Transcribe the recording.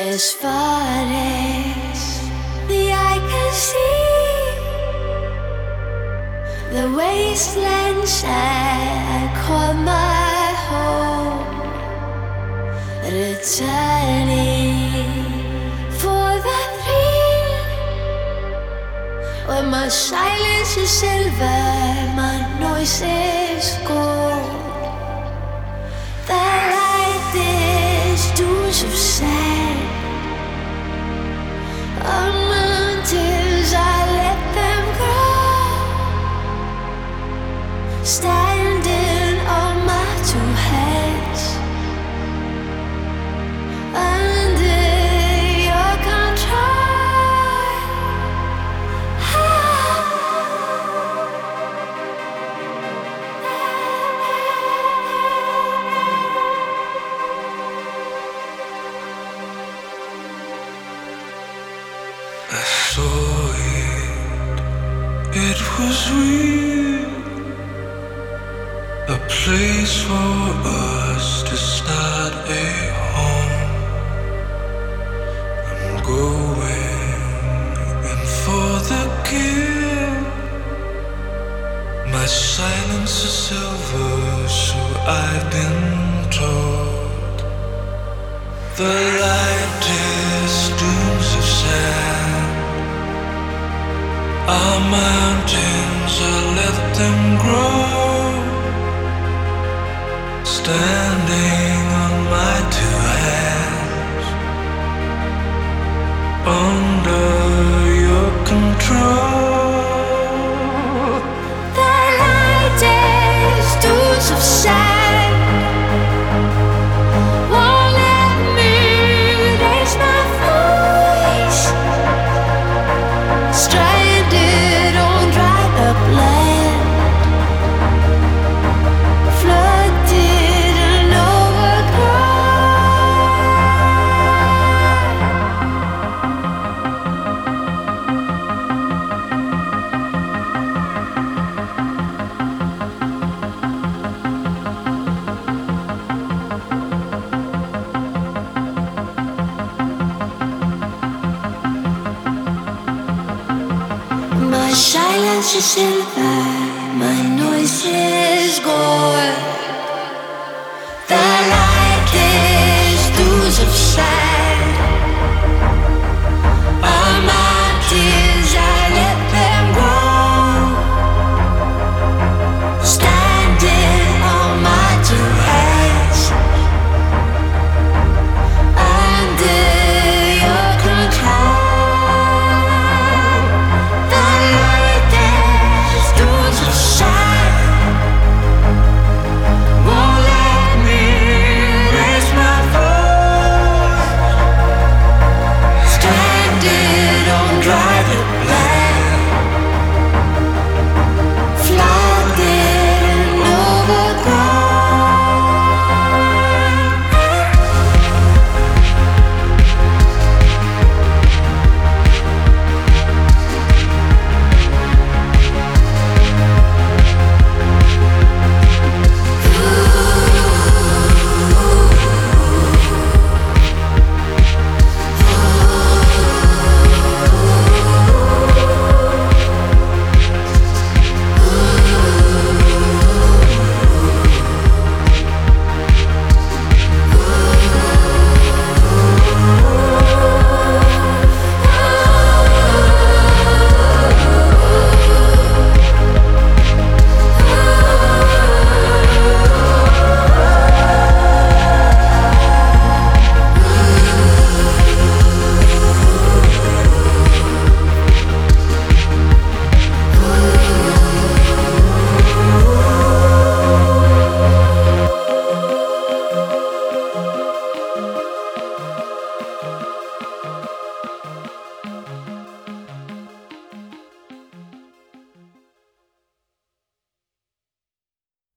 As far as the eye can see, the wastelands I call my home, returning for the thrill, where my silence is silver, my noise is gold. The light is dunes of sand, on mountains I let them grow, standing on my two hands, under your control. I saw it was real, a place for us to start a home. I'm going in for the kill. My silence is silver, so I've been told. The light is dunes of sand, our mountains, I let them grow, standing on my two hands, under your control. The light is dunes of sand, won't let me raise my voice, stranded on dried up land, flooded and my silence is silver,